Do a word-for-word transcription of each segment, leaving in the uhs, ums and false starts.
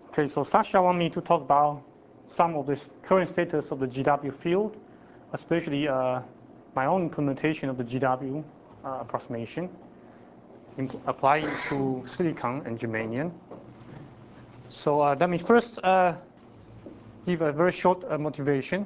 Okay, so Sasha want me to talk about some of the current status of the G W field, especially uh, my own implementation of the G W uh, approximation, applying to silicon and germanium. So uh, let me first uh, give a very short uh, motivation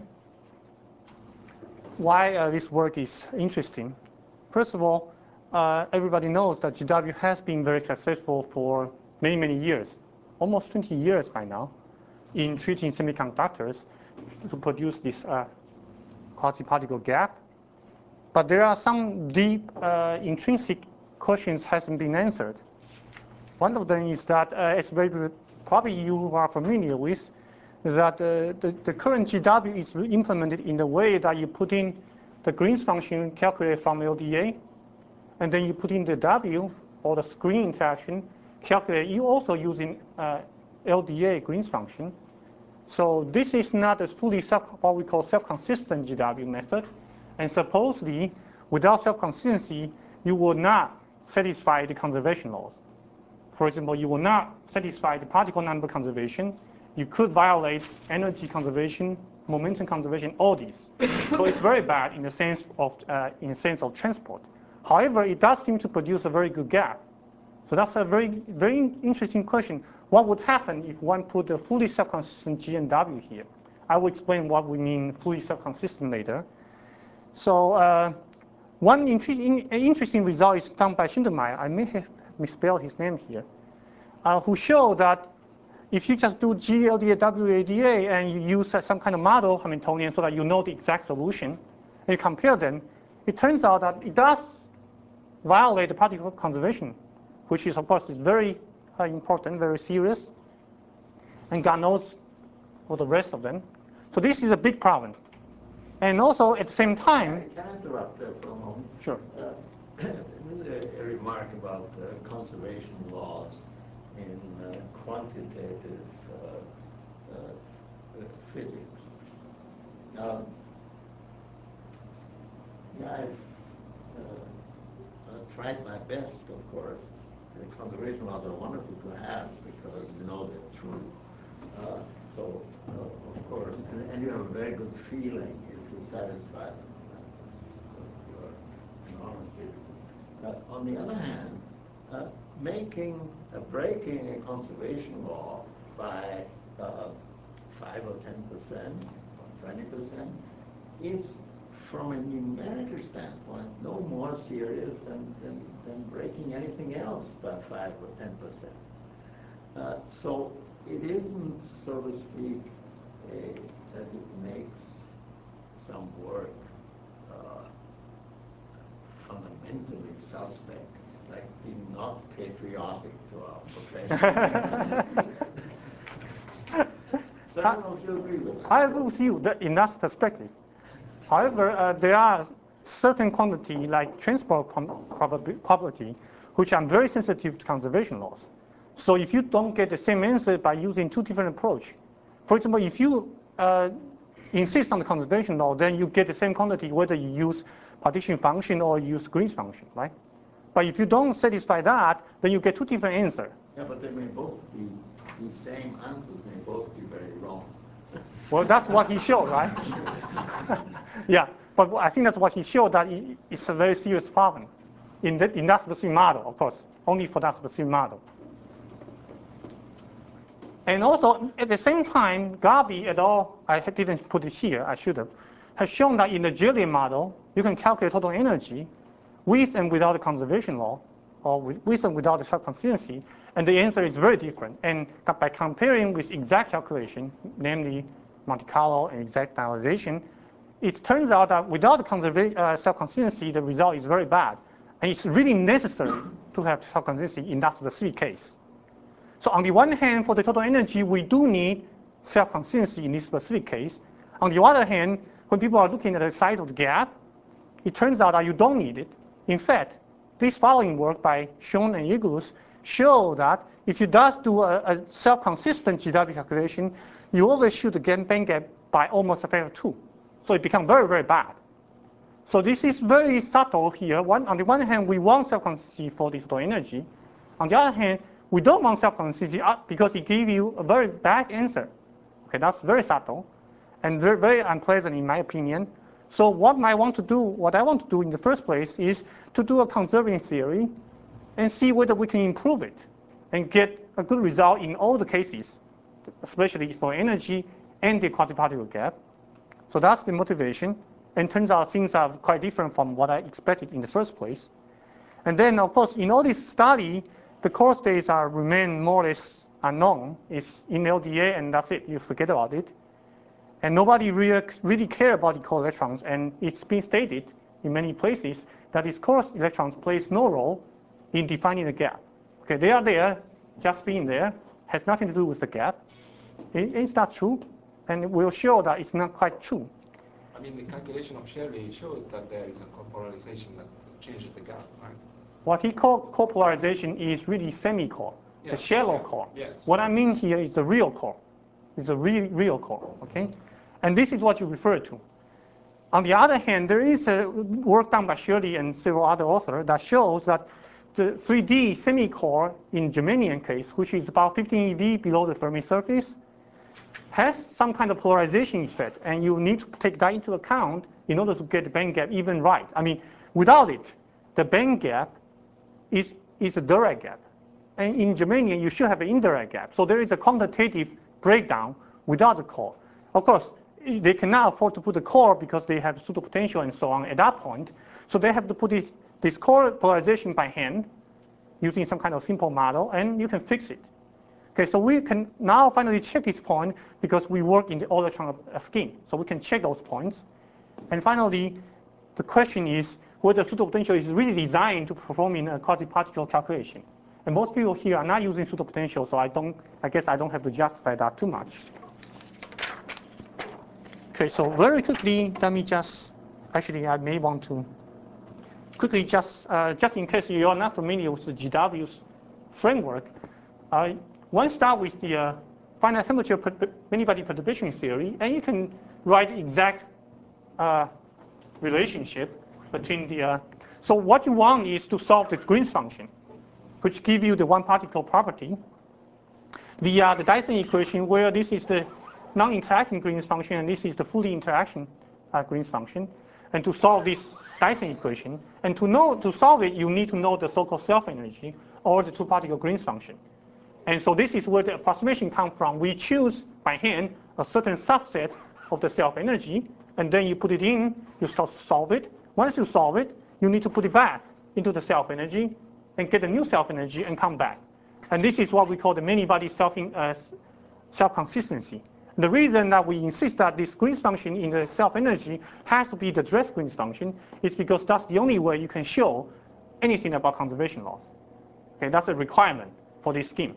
why uh, this work is interesting. First of all, uh, everybody knows that G W has been very successful for many, many years, almost twenty years by now, in treating semiconductors to produce this uh, quasi-particle gap. But there are some deep uh, intrinsic questions hasn't been answered. One of them is that, uh, as very, probably you are familiar with, that uh, the, the current G W is implemented in the way that you put in the Green's function calculated from L D A, and then you put in the W, or the screen interaction, calculated you also using uh, L D A Green's function. So this is not a fully self, what we call self-consistent G W method, and supposedly without self-consistency, you will not satisfy the conservation laws. For example, you will not satisfy the particle number conservation. You could violate energy conservation, momentum conservation, all these. So it's very bad in the sense of uh, in the sense of transport. However, it does seem to produce a very good gap. So that's a very very interesting question. What would happen if one put a fully self-consistent G and W here? I will explain what we mean fully self-consistent later. So uh, one interesting interesting result is done by Schindelmeier. I may have misspelled his name here, uh, who showed that if you just do G L D A, W A D A, and you use uh, some kind of model Hamiltonian so that you know the exact solution, and you compare them, it turns out that it does violate the particle conservation, which is, of course, is very uh, important, very serious, and God knows for the rest of them. So this is a big problem. And also, at the same time... Can I interrupt there for a moment? Sure. Uh, a, a remark about uh, conservation laws in uh, quantitative uh, uh, physics. Um, I've uh, uh, tried my best, of course. The conservation laws are wonderful to have because you know they're true. Uh, so, uh, of course, and, and you have a very good feeling if you satisfy them. Uh, you're an honest citizen. Uh, on the other hand, uh, making, uh, breaking a conservation law by uh, five or ten percent, or twenty percent, is, from a numerical standpoint, no more serious than, than, than breaking anything else by five or ten percent. Uh, so it isn't, so to speak, a, that it makes some work uh, fundamentally suspect, like being not patriotic to our profession. So I don't know if you agree with that. I agree with you that in that perspective. However, uh, there are certain quantity like transport property, which are very sensitive to conservation laws. So if you don't get the same answer by using two different approaches, for example, if you uh, insist on the conservation law, then you get the same quantity whether you use partition function or you use Green's function, right? But if you don't satisfy that, then you get two different answers. Yeah, but they may both be, the same answers may both be very wrong. Well, that's what he showed, right? Yeah, but I think that's what he showed, that it's a very serious problem in, the, in that specific model, of course, only for that specific model. And also, at the same time, Garby et al., I didn't put it here, I should have, has shown that in the Gillian model, you can calculate total energy with and without the conservation law, or with and without the self-consistency, and the answer is very different. And by comparing with exact calculation, namely Monte Carlo and exact diagonalization, it turns out that without the uh, self-consistency, the result is very bad. And it's really necessary to have self-consistency in that specific case. So on the one hand, for the total energy, we do need self-consistency in this specific case. On the other hand, when people are looking at the size of the gap, it turns out that you don't need it. In fact, this following work by Schoen and Iglus show that if you does do a, a self-consistent G W calculation, you always shoot the band gap by almost a factor of two. So it becomes very, very bad. So this is very subtle here. One, on the one hand, we want self-consistency for the total energy. On the other hand, we don't want self-consistency because it gives you a very bad answer. Okay, that's very subtle and very, very unpleasant in my opinion. So what I want to do, what I want to do in the first place is to do a conserving theory and see whether we can improve it and get a good result in all the cases, especially for energy and the quasi-particle gap. So that's the motivation. And turns out things are quite different from what I expected in the first place. And then, of course, in all this study, the core states are remain more or less unknown. It's in L D A, and that's it. You forget about it. And nobody really, really care about the core electrons. And it's been stated in many places that these core electrons plays no role in defining the gap. Okay, they are there, just being there, has nothing to do with the gap. It, it's not true, and we'll show that it's not quite true. I mean, the calculation of Shirley showed that there is a copolarization that changes the gap, right? What he called copolarization is really semi-core, Yes, the shallow yeah, core. yes. What I mean here is the real core. It's a real, real core, okay? And this is what you refer to. On the other hand, there is a work done by Shirley and several other authors that shows that the three D semi-core in germanium case, which is about fifteen E V below the Fermi surface, has some kind of polarization effect, and you need to take that into account in order to get the band gap even right. I mean, without it, the band gap is, is a direct gap. And in germanium, you should have an indirect gap. So there is a quantitative breakdown without the core. Of course, they cannot afford to put the core because they have pseudopotential and so on at that point. So they have to put this, this core polarization by hand using some kind of simple model, and you can fix it. Okay, so we can now finally check this point because we work in the all-electron scheme. So we can check those points. And finally, the question is whether pseudopotential is really designed to perform in a quasi-particle calculation. And most people here are not using pseudopotential, so I don't, I guess I don't have to justify that too much. Okay, so very quickly, let me just, actually I may want to quickly just, uh, just in case you're not familiar with the G W's framework, uh, one start with the uh, finite temperature many-body perturbation theory, and you can write exact uh, relationship between the, uh, so what you want is to solve the Green's function, which give you the one particle property via the Dyson equation, where this is the non-interacting Green's function and this is the fully interaction uh, Green's function. And to solve this Dyson equation, and to know to solve it, you need to know the so-called self-energy or the two-particle Green's function. And so this is where the approximation comes from. We choose by hand a certain subset of the self-energy, and then you put it in, you start to solve it. Once you solve it, you need to put it back into the self-energy and get a new self-energy and come back. And this is what we call the many-body self, uh, self-consistency. The reason that we insist that this Green's function in the self-energy has to be the dress Green's function is because that's the only way you can show anything about conservation laws. Okay, that's a requirement for this scheme.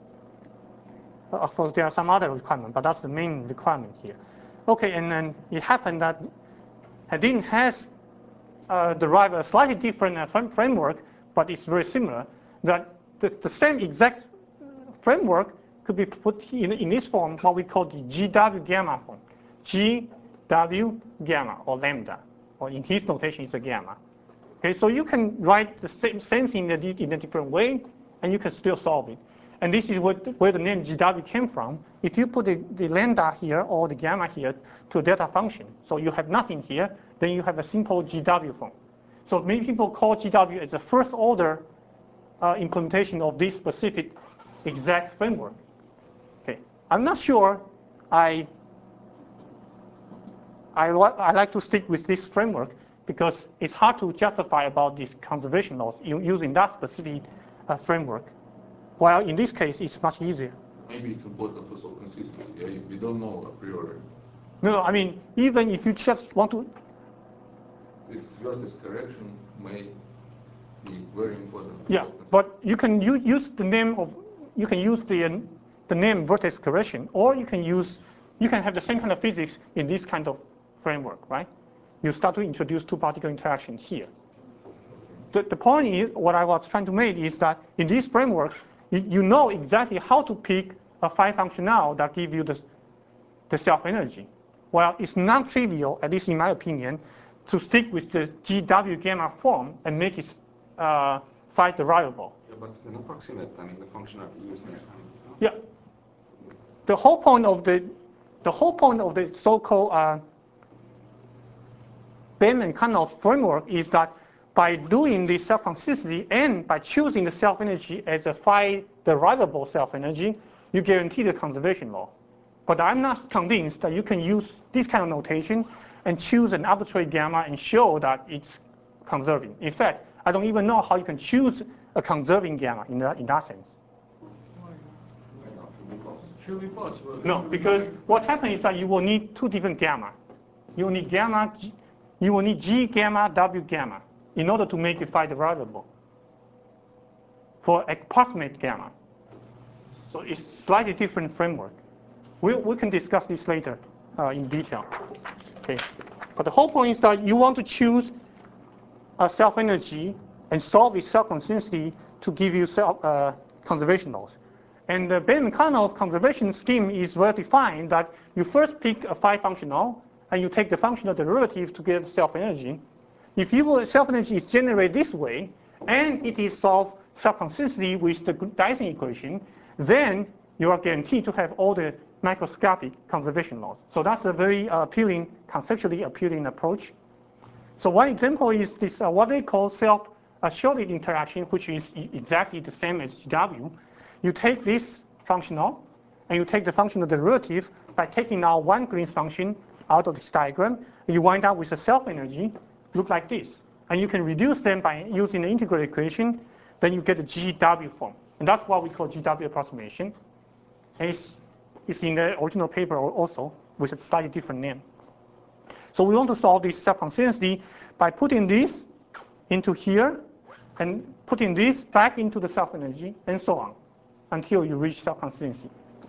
Of course, there are some other requirements, but that's the main requirement here. Okay, and then it happened that Hedin has uh, derived a slightly different uh, framework, but it's very similar. That the, the same exact framework could be put in, in this form, what we call the G W gamma form. G W gamma, or lambda, or in his notation, it's a gamma. Okay, so you can write the same, same thing in a, in a different way, and you can still solve it. And this is what, where the name G W came from. If you put the, the lambda here or the gamma here to a delta function, so you have nothing here, then you have a simple G W form. So many people call G W as the first order uh, implementation of this specific exact framework. Okay, I'm not sure I, I, I like to stick with this framework because it's hard to justify about these conservation laws using that specific uh, framework. While in this case, it's much easier. Maybe it's important for some consistency. Yeah? We don't know a priori. No, I mean, even if you just want to... This vertex correction may be very important. Yeah, but you can use the name of, you can use the, the name vertex correction, or you can use, you can have the same kind of physics in this kind of framework, right? You start to introduce two-particle interaction here. The, the point is, what I was trying to make is that in this framework, you, you know exactly how to pick a phi functional that give you the, the self-energy. Well, it's not trivial, at least in my opinion, to stick with the G W gamma form and make it uh, find the variable. Yeah, but it's an approximate, I mean, the function of using it. Um, Yeah. The whole point of the, the whole point of the so-called uh, Bellman-Kanoff framework is that by doing this self-consistency and by choosing the self-energy as a phi derivable self-energy, you guarantee the conservation law. But I'm not convinced that you can use this kind of notation and choose an arbitrary gamma and show that it's conserving. In fact, I don't even know how you can choose a conserving gamma in that, in that sense. Should be possible. No, because what happens is that you will need two different gamma. You will need gamma, G, you will need G gamma, W gamma in order to make it phi derivable for approximate gamma. So it's slightly different framework. We, we can discuss this later uh, in detail. Okay. But the whole point is that you want to choose a self-energy and solve its self-consistency to give you self uh, conservation laws. And the Bellman-Kanoff conservation scheme is well defined that you first pick a phi functional and you take the functional derivative to get self-energy. If your self-energy is generated this way and it is solved self-consistently with the Dyson equation, then you are guaranteed to have all the microscopic conservation laws. So that's a very uh, appealing, conceptually appealing approach. So one example is this uh, what they call self-shorted interaction, which is e exactly the same as G W. You take this functional, and you take the functional derivative by taking out one Green's function out of this diagram, and you wind up with a self-energy, look like this. And you can reduce them by using the integral equation, then you get the G W form. And that's what we call G W approximation. And it's, it's in the original paper also, with a slightly different name. So we want to solve this self-consistency by putting this into here, and putting this back into the self-energy, and so on, until you reach self-consistency.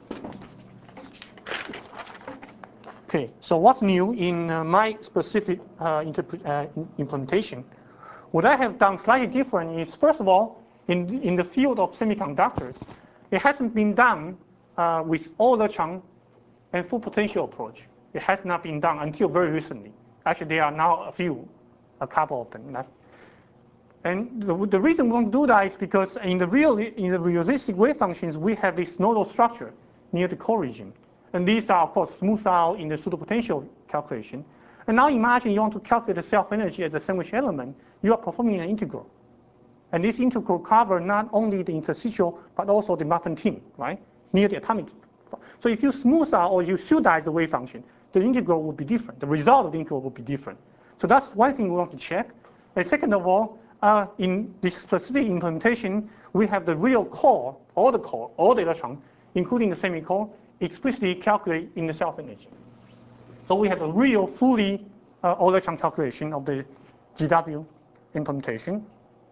Okay, so what's new in uh, my specific uh, uh, implementation? What I have done slightly different is, first of all, in, in the field of semiconductors, it hasn't been done uh, with Euler-Chan and full potential approach. It has not been done until very recently. Actually, there are now a few, a couple of them. Right? And the, the reason we want to do that is because in the real, in the realistic wave functions, we have this nodal structure near the core region. And these are, of course, smoothed out in the pseudopotential calculation. And now imagine you want to calculate the self-energy as a sandwich element. You are performing an integral. And this integral covers not only the interstitial, but also the muffin tin, right, near the atomic. So if you smooth out or you pseudize the wave function, the integral will be different. The result of the integral will be different. So that's one thing we want to check. And second of all, uh, in this specific implementation, we have the real core, all the core, all the electrons, including the semicore, explicitly calculated in the self-energy. So we have a real fully uh, electron calculation of the G W implementation.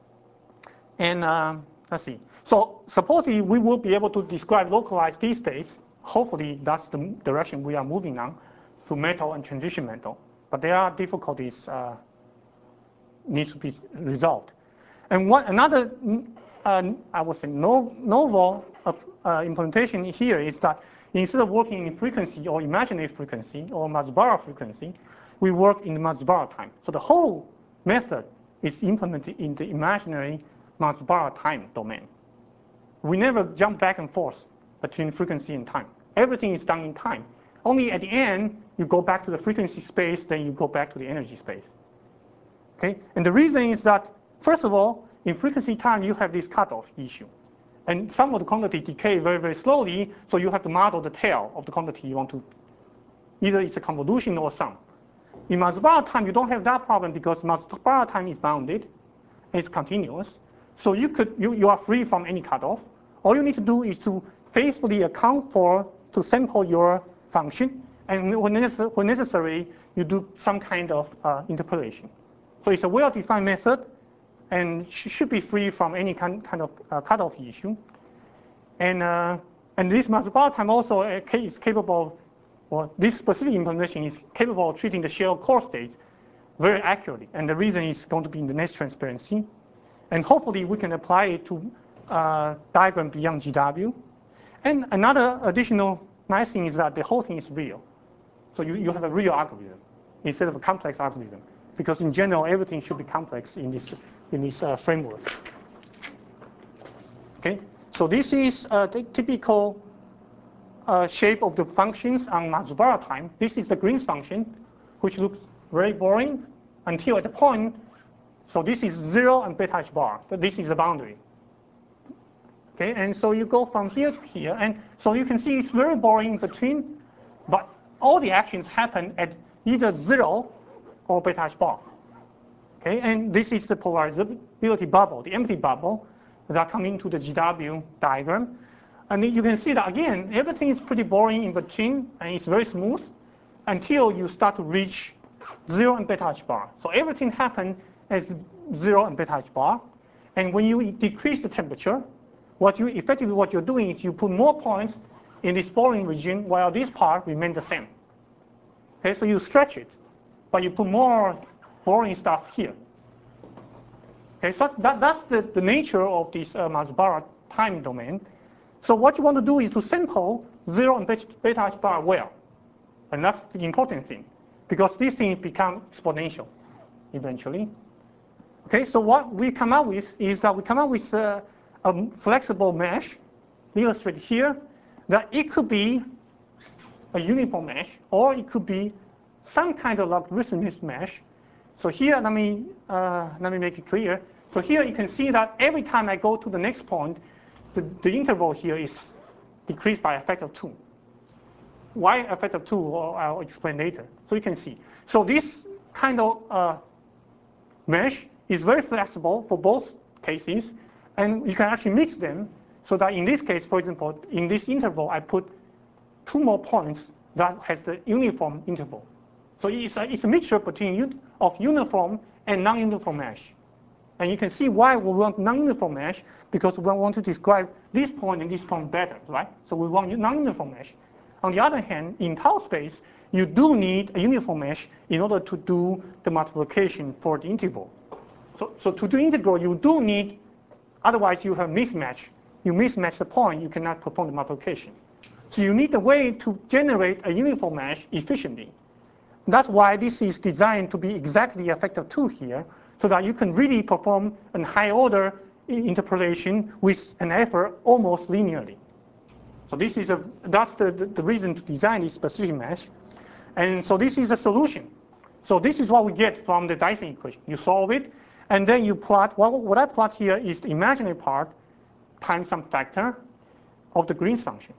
And uh, let's see. So supposedly we will be able to describe localized D states. Hopefully that's the direction we are moving on to metal and transition metal. But there are difficulties uh, needs to be resolved. And one another, uh, I would say, no, novel uh, uh, implementation here is that instead of working in frequency or imaginary frequency or Matsubara frequency, we work in the Matsubara time. So the whole method is implemented in the imaginary Matsubara time domain. We never jump back and forth between frequency and time. Everything is done in time. Only at the end, you go back to the frequency space, then you go back to the energy space. Okay? And the reason is that, first of all, in frequency time, you have this cutoff issue. And some of the quantity decay very, very slowly, so you have to model the tail of the quantity you want to, either it's a convolution or sum. In Matsubara time, you don't have that problem because Matsubara time is bounded, and it's continuous. So you, could, you, you are free from any cutoff. All you need to do is to faithfully account for, to sample your function, and when necessary, when necessary you do some kind of uh, interpolation. So it's a well-defined method, and sh should be free from any kind, kind of uh, cutoff issue. And, uh, and this Matsubara time also is capable, or this specific implementation is capable of treating the shell core states very accurately. And the reason is going to be in the next transparency. And hopefully we can apply it to uh, diagram beyond G W. And another additional nice thing is that the whole thing is real. So you, you have a real algorithm instead of a complex algorithm. Because in general, everything should be complex in this, in this uh, framework. Okay, so this is uh, the typical uh, shape of the functions on Matsubara time. This is the Green's function, which looks very boring until at the point. So this is zero and beta h bar. This is the boundary. Okay, and so you go from here to here, and so you can see it's very boring in between, but all the actions happen at either zero or beta h bar. Okay, and this is the polarizability bubble, the empty bubble that come into the G W diagram. And you can see that again, everything is pretty boring in between, and it's very smooth until you start to reach zero and beta h bar. So everything happens as zero and beta h bar. And when you decrease the temperature, what you effectively what you're doing is you put more points in this boring region while this part remains the same. Okay, so you stretch it, but you put more boring stuff here. Okay, so that, that's the, the nature of this uh, Matsubara time domain. So what you want to do is to sample zero and beta h bar well. And that's the important thing, because these things become exponential eventually. Okay, so what we come up with is that we come up with uh, a flexible mesh, illustrated here, that it could be a uniform mesh, or it could be some kind of logarithmic mesh. So here, let me, uh, let me make it clear. So here you can see that every time I go to the next point, the, the interval here is decreased by a factor of two. Why a factor of two, I'll explain later. So you can see. So this kind of uh, mesh is very flexible for both cases, and you can actually mix them so that in this case, for example, in this interval, I put two more points that has the uniform interval. So it's a, it's a mixture between of uniform and non-uniform mesh. And you can see why we want non-uniform mesh, because we want to describe this point and this point better, right? So we want non-uniform mesh. On the other hand, in tau space, you do need a uniform mesh in order to do the multiplication for the interval. So, so to do integral, you do need, otherwise you have mismatch. You mismatch the point, you cannot perform the multiplication. So you need a way to generate a uniform mesh efficiently. That's why this is designed to be exactly a factor of two here, so that you can really perform a high order interpolation with an effort almost linearly. So this is a, that's the, the, the reason to design this specific mesh. And so this is a solution. So this is what we get from the Dyson equation. You solve it, and then you plot, well, what I plot here is the imaginary part times some factor of the Green's function.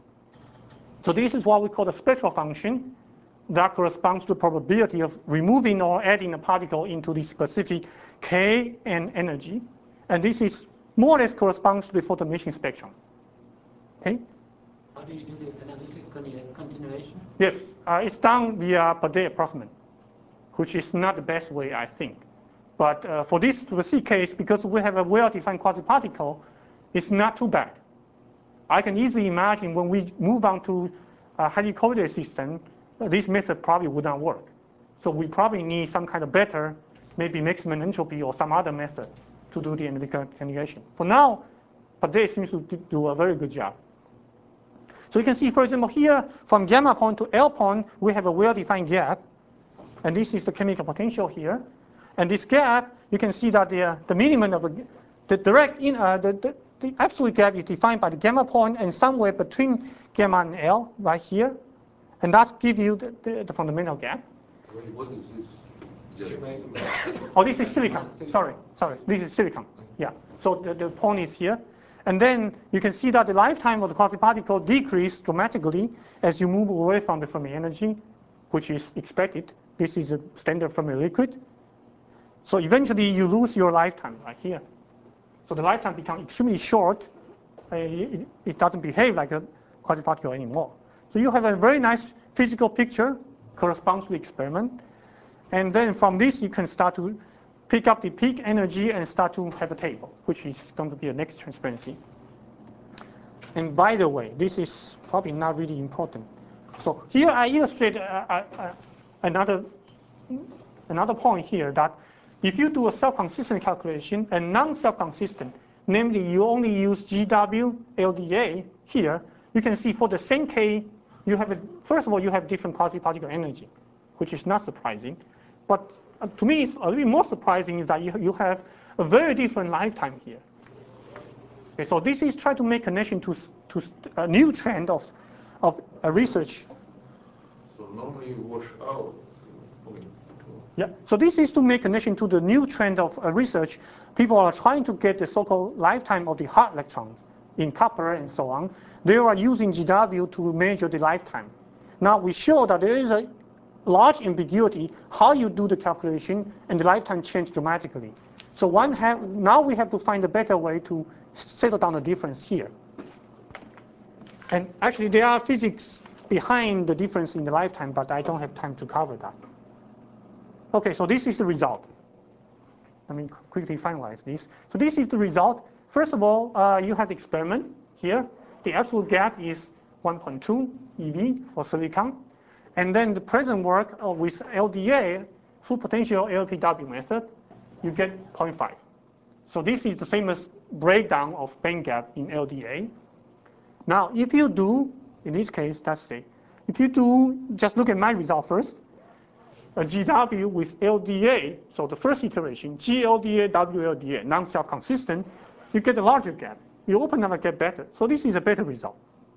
So this is what we call the spectral function that corresponds to the probability of removing or adding a particle into the specific K and energy. And this is more or less corresponds to the photon emission spectrum. Okay? How do you do the analytic continuation? Yes, uh, it's done via Bidet approximation, which is not the best way, I think. But uh, for this specific case, because we have a well-defined quasi-particle, it's not too bad. I can easily imagine when we move on to a highly correlated system, uh, this method probably would not work. So we probably need some kind of better, maybe maximum entropy or some other method to do the analytic continuation. For now, Bidet seems to do a very good job. So you can see, for example, here from gamma point to L point, we have a well-defined gap. And this is the chemical potential here. And this gap, you can see that the, uh, the minimum of the, the direct, in, uh, the, the, the absolute gap is defined by the gamma point and somewhere between gamma and L right here. And that gives you the, the, the fundamental gap. Wait, what is this? Oh, this is silicon. Sorry, sorry. This is silicon. Yeah. So the, the point is here. And then you can see that the lifetime of the quasi-particle decreases dramatically as you move away from the Fermi energy, which is expected. This is a standard Fermi liquid. So eventually you lose your lifetime right here. So the lifetime becomes extremely short. Uh, it, it doesn't behave like a quasi-particle anymore. So you have a very nice physical picture, corresponds to the experiment. And then from this, you can start to pick up the peak energy and start to have a table, which is going to be the next transparency. And by the way, this is probably not really important. So here I illustrate uh, uh, uh, another, another point here that if you do a self-consistent calculation and non-self-consistent, namely you only use G W L D A here, you can see for the same K, you have a, first of all, you have different quasi-particle energy, which is not surprising. But uh, to me, it's a little bit more surprising is that you, you have a very different lifetime here. Okay, so this is try to make connection to to a new trend of of uh, research. So normally wash out. Okay. Yeah, so this is to make connection to the new trend of uh, research. People are trying to get the so-called lifetime of the hot electrons in copper and so on. They are using G W to measure the lifetime. Now we show that there is a large ambiguity how you do the calculation and the lifetime change dramatically. So one have, now we have to find a better way to settle down the difference here. And actually there are physics behind the difference in the lifetime, but I don't have time to cover that. Okay, so this is the result. Let me quickly finalize this. So this is the result. First of all, uh, you have the experiment here. The absolute gap is one point two E V for silicon. And then the present work uh, with L D A, full potential L P W method, you get zero point five. So this is the famous breakdown of band gap in L D A. Now, if you do, in this case, let's say, if you do, just look at my result first, a G W with L D A, so the first iteration, G L D A, W L D A, non-self-consistent, you get a larger gap. You open up a gap better. So this is a better result.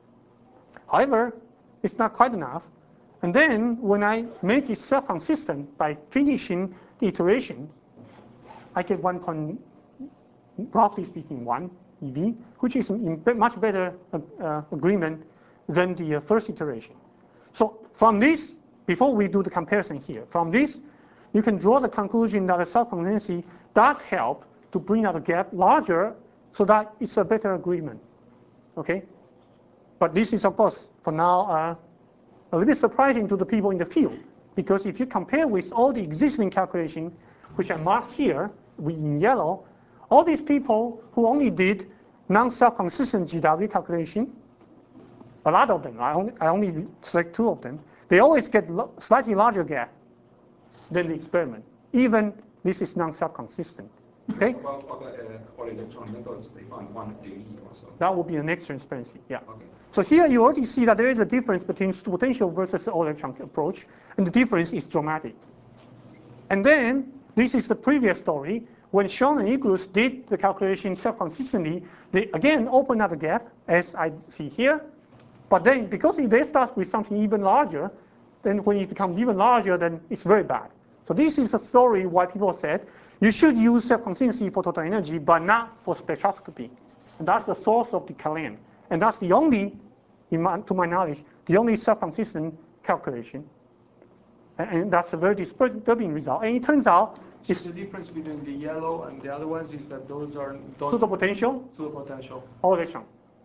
However, it's not quite enough. And then when I make it self-consistent by finishing the iteration, I get one point, roughly speaking, one E V, which is in much better uh, agreement than the uh, first iteration. So from this, before we do the comparison here, from this, you can draw the conclusion that the self-consistency does help to bring out a gap larger so that it's a better agreement, okay? But this is, of course, for now, uh, a little bit surprising to the people in the field, because if you compare with all the existing calculations, which are marked here in yellow, all these people who only did non-self-consistent G W calculation, a lot of them, I only, I only select two of them, they always get slightly larger gap than the experiment, even this is non-self-consistent. Okay? About other uh, all electron methods, they found one A E also. That would be the next transparency, yeah. Okay. So here you already see that there is a difference between potential versus all electron approach, and the difference is dramatic. And then this is the previous story. When Schoen and Iglus did the calculation self-consistently, they again opened up the gap, as I see here. But then, because they start with something even larger, then when it becomes even larger, then it's very bad. So this is a story why people said you should use self-consistency for total energy, but not for spectroscopy. And that's the source of the claim. And that's the only, in my, to my knowledge, the only self-consistent calculation. And, and that's a very disturbing result. And it turns out, So the difference between the yellow and the other ones is that those are pseudo-potential, pseudo-potential. all electron.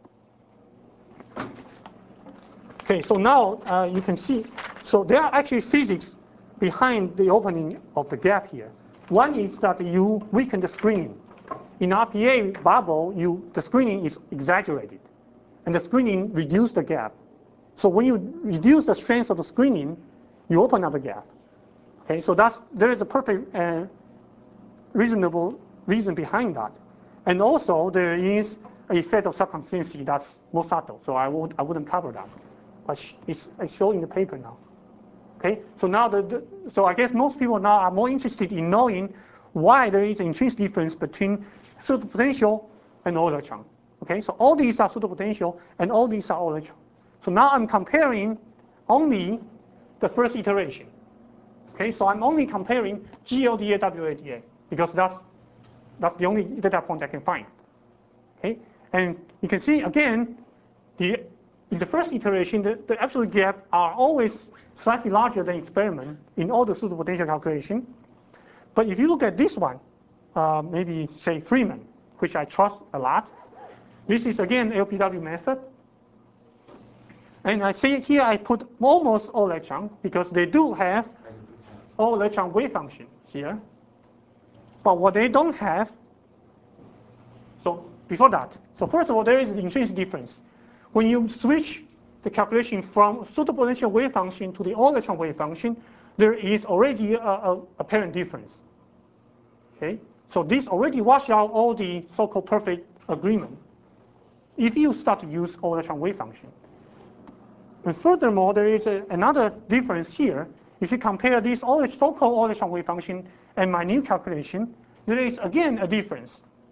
Okay, so now uh, you can see, so there are actually physics behind the opening of the gap here. One is that you weaken the screening. In R P A bubble, you, the screening is exaggerated, and the screening reduces the gap. So when you reduce the strength of the screening, you open up a gap. Okay, so that's, there is a perfect uh, reasonable reason behind that. And also there is an effect of self-consistency that's more subtle, so I, would, I wouldn't cover that. But it's, it's shown in the paper now. Okay, so now the, the so I guess most people now are more interested in knowing why there is an intrinsic difference between pseudopotential and all electron. Okay, so all these are pseudopotential and all these are all electron. So now I'm comparing only the first iteration. Okay, so I'm only comparing G L D A, W L D A because that's that's the only data point I can find. Okay, and you can see again the in the first iteration, the, the absolute gap are always slightly larger than experiment in all the pseudopotential calculation. But if you look at this one, uh, maybe say Freeman, which I trust a lot, this is again L P W method. And I see here I put almost all electron because they do have all electron wave function here. But what they don't have, so before that, so first of all, there is an intrinsic difference. When you switch the calculation from pseudopotential wave function to the all electron wave function, there is already a, a apparent difference. Okay, so this already washes out all the so-called perfect agreement if you start to use all electron wave function. And furthermore, there is a, another difference here. If you compare this all so-called all electron wave function and my new calculation, there is again a difference.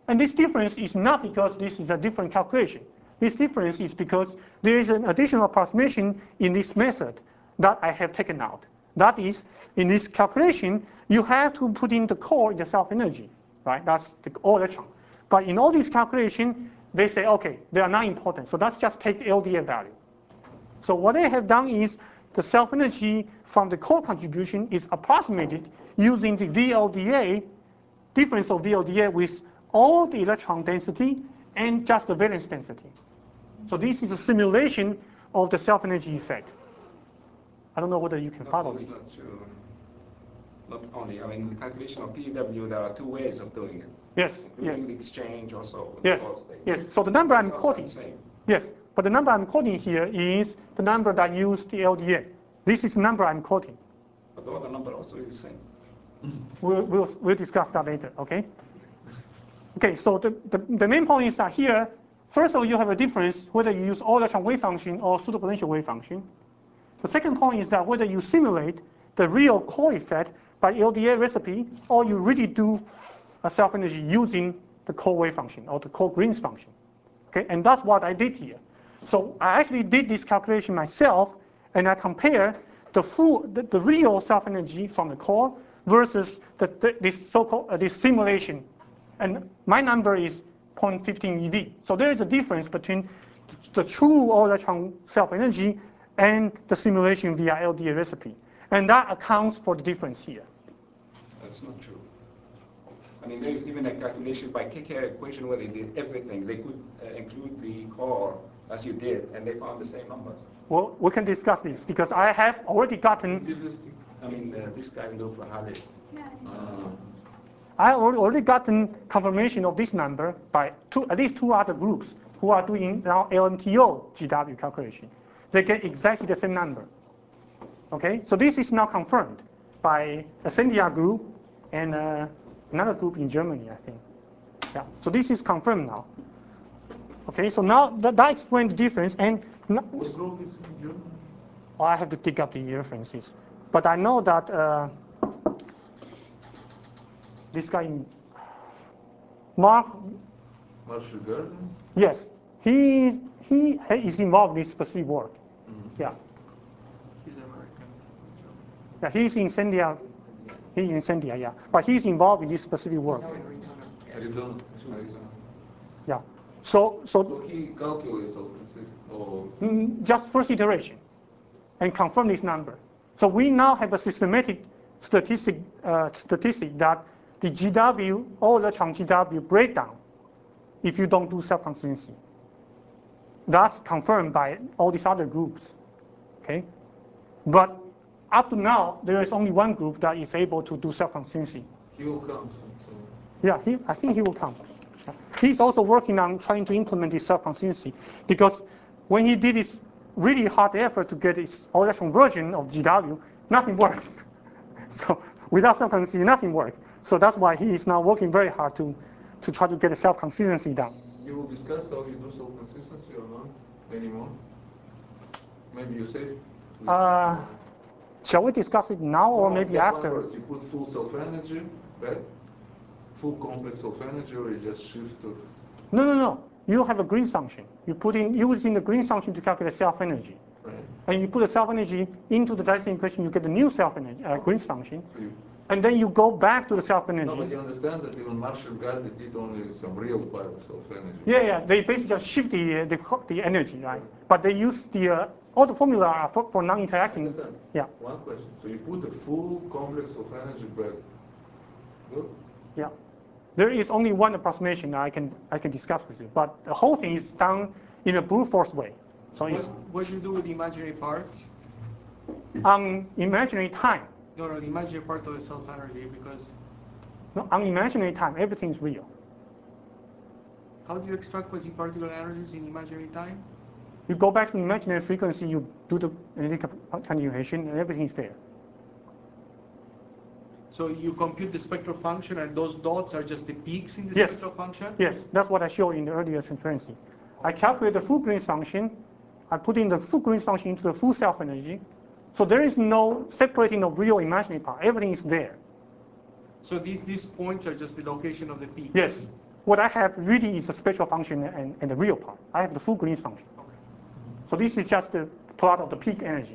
And this difference is not because this is a different calculation. This difference is because there is an additional approximation in this method that I have taken out. That is, in this calculation, you have to put in the core in the self-energy, right? That's the all electron. But in all these calculations, they say, okay, they are not important. So let's just take the L D A value. So what they have done is the self-energy from the core contribution is approximated using the V L D A, difference of V L D A with all the electron density and just the valence density. So this is a simulation of the self-energy effect. I don't know whether you can No, follow it's this. not true. Not only, I mean, the calculation of P W, there are two ways of doing it. Yes, yes, Including the exchange also. yes, the state. yes. So the number I'm It's also quoting, the same. yes, but the number I'm quoting here is the number that used the L D A. This is the number I'm quoting. But the other number also is the same. We'll, we'll, we'll discuss that later, okay? Okay, so the, the, the main point is that here, first of all, you have a difference whether you use all electron wave function or pseudopotential wave function. The second point is that whether you simulate the real core effect by L D A recipe or you really do a self-energy using the core wave function or the core Green's function. Okay, and that's what I did here. So I actually did this calculation myself, and I compare the full, the, the real self-energy from the core versus the, the, this so-called uh, this simulation, and my number is zero point one five E V. So there is a difference between the true all electron self-energy and the simulation via L D A recipe, and that accounts for the difference here. That's not true. I mean, there is even a calculation by K K equation where they did everything. They could uh, include the core as you did, and they found the same numbers. Well, we can discuss this because I have already gotten, I mean, uh, this guy Lou Halley. Uh, I have already gotten confirmation of this number by two, at least two other groups who are doing now L M T O G W calculation. They get exactly the same number. Okay, so this is now confirmed by a Sendia group and uh, another group in Germany, I think. Yeah, so this is confirmed now. Okay, so now that, that explains the difference. And no, what group is in Germany? oh, I have to dig up the references, but I know that uh, this guy, Mark, Marshall Garden? yes, he he is involved in this specific work. Mm-hmm. Yeah, He's American. yeah, he's in Sendia. He's in Sendia, yeah, but he's involved in this specific work. Arizona. Arizona. Yeah, so so. So he calculates all this, or Mm, just first iteration and confirm this number. So we now have a systematic statistic, uh, statistic that the G W, all electron G W breakdown if you don't do self-consistency. That's confirmed by all these other groups, okay? But up to now, there is only one group that is able to do self-consistency. he will come. So. Yeah, he, I think he will come. He's also working on trying to implement this self-consistency because when he did his really hard effort to get his all electron version of G W, nothing works. So without self-consistency, nothing works. So that's why he is now working very hard to, to try to get the self-consistency done. You will discuss how you do self-consistency or not anymore? Maybe you say. Uh, shall we discuss it now or No, maybe just one after? verse. You put full self-energy, right? Full complex self-energy, or you just shift to. No, no, no. You have a Green function. You put in using the Green function to calculate self-energy. Right. And you put the self-energy into the Dyson equation, you get the new self-energy, uh, Green's function. So you, And then you go back to the no, self-energy. but you understand that even Marshall Garden did only some real part of self-energy. Yeah, yeah. They basically just shift the the, co- the energy, right? But they use the uh, all the formula are for, for non-interacting. Understand? Yeah, One question. So you put a full complex of energy back. Good. yeah. There is only one approximation I can I can discuss with you, but the whole thing is done in a brute force way. So What, it's what do you do with the imaginary part? on imaginary time. No, no, the imaginary part of the self-energy, because No, on imaginary time, everything is real. how do you extract quasi-particle energies in imaginary time? You go back to imaginary frequency, you do the analytic continuation, and everything is there. So you compute the spectral function, and those dots are just the peaks in the Yes. spectral function? Yes, that's what I showed in the earlier transparency. I calculate the full Green's function. I put in the full Green's function into the full self-energy. So there is no separating of real imaginary part. Everything is there. So the, these points are just the location of the peaks? Yes. what I have really is the spectral function and, and the real part. I have the full Green's function. So this is just the plot of the peak energy.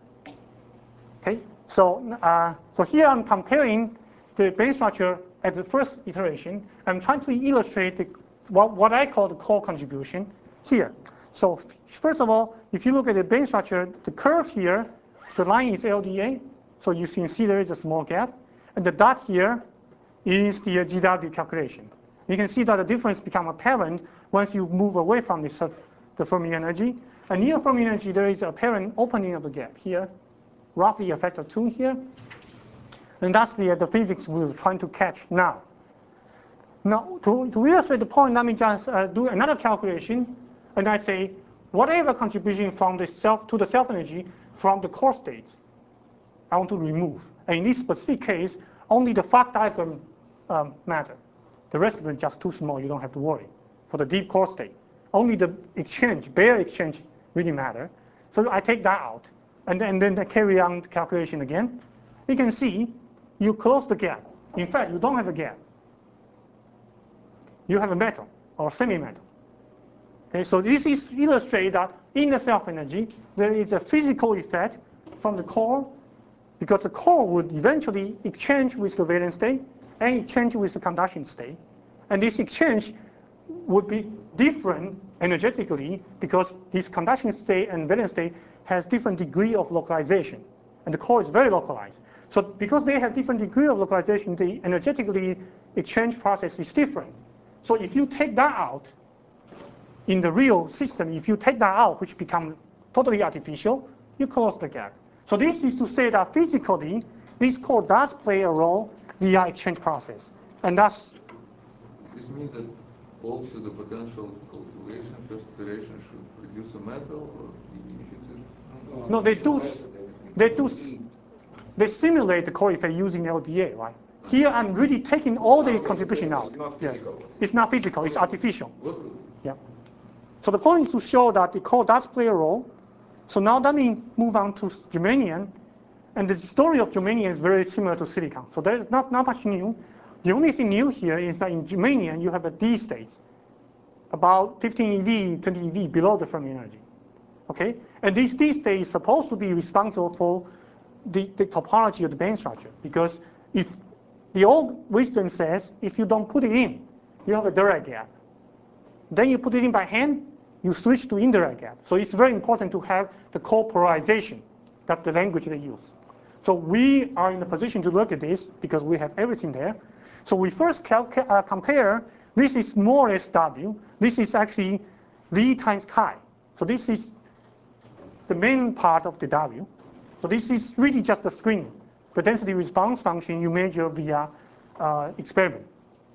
Okay, so uh, so here I'm comparing the band structure at the first iteration. I'm trying to illustrate the, what, what I call the core contribution here. So first of all, if you look at the band structure, the curve here, the line is L D A. So you can see there is a small gap. And the dot here is the G W calculation. You can see that the difference becomes apparent once you move away from the, the Fermi energy. And near Fermi energy, there is apparent opening of the gap here, roughly a factor two here. And that's the, the physics we're trying to catch now. Now, to, to illustrate the point, let me just uh, do another calculation. And I say, whatever contribution from the self to the self energy from the core states, I want to remove. And in this specific case, only the Fock diagram um, matter. The rest of it is just too small. You don't have to worry. For the deep core state, only the exchange, bare exchange, really matter. So I take that out, and then, and then I carry on the calculation again. You can see you close the gap. In fact, you don't have a gap. You have a metal or semi-metal. Okay, so this is illustrate that in the self energy, there is a physical effect from the core, because the core would eventually exchange with the valence state and exchange with the conduction state. And this exchange would be different energetically because this conduction state and valence state has different degree of localization. And the core is very localized. So because they have different degree of localization, the energetically exchange process is different. So if you take that out, in the real system, if you take that out, which becomes totally artificial, you close the gap. So this is to say that physically, this core does play a role via exchange process. And that's... This means that also the potential calculation, first iteration should produce a metal, or even if it's a... No, they do, they do, they simulate the core effect using L D A, right? Here I'm really taking all the contribution out. It's not Yes. physical. It's not physical, it's artificial. Yeah. So the point is to show that the core does play a role. So now let me move on to germanium. And the story of germanium is very similar to silicon. So there is not, not much new. The only thing new here is that in germanium, you have a D state, about fifteen eV, twenty eV below the Fermi energy. Okay? And this D state is supposed to be responsible for the, the topology of the band structure. Because if the old wisdom says, if you don't put it in, you have a Dirac gap. Then you put it in by hand, you switch to indirect gap. So it's very important to have the core polarization. That's the language they use. So we are in the position to look at this because we have everything there. So we first uh, compare, this is more or less W. This is actually V times chi. So this is the main part of the W. So this is really just the screening. The density response function you measure via uh, experiment.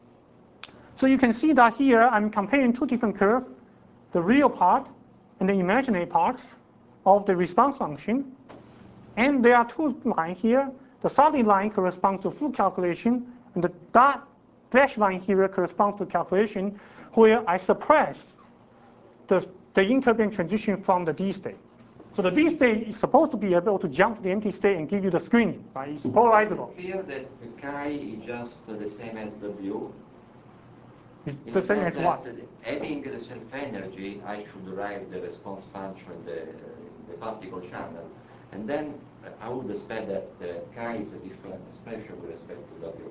So you can see that here I'm comparing two different curves, the real part and the imaginary part of the response function. And there are two lines here. The solid line corresponds to full calculation, and the dot dash line here corresponds to calculation where I suppress the, the interband transition from the D state. So the D state is supposed to be able to jump to the empty state and give you the screening, right? It's polarizable. Clear that the chi is just the same as W. It's In the the same sense as what? that having the self-energy, I should derive the response function in the, the particle channel. And then uh, I would expect that the chi is a different expression with respect to W.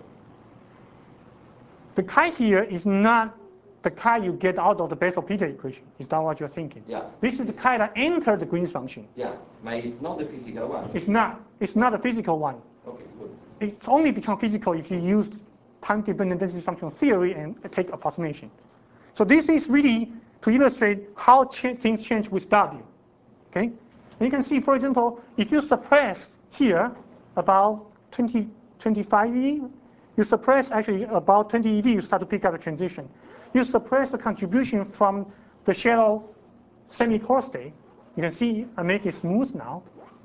The chi here is not the chi you get out of the Bessel-Peter equation. Is that what you're thinking? Yeah. This is the chi that entered the Green's function. Yeah, but it's not the physical one. It's not. It's not a physical one. Okay, good. It's only become physical if you use time-dependent density function theory and take approximation. So this is really to illustrate how ch things change with W. Okay? And you can see, for example, if you suppress here about twenty, twenty-five E V, you suppress actually about twenty E V, you start to pick up a transition. You suppress the contribution from the shallow semi-core state. You can see I make it smooth now.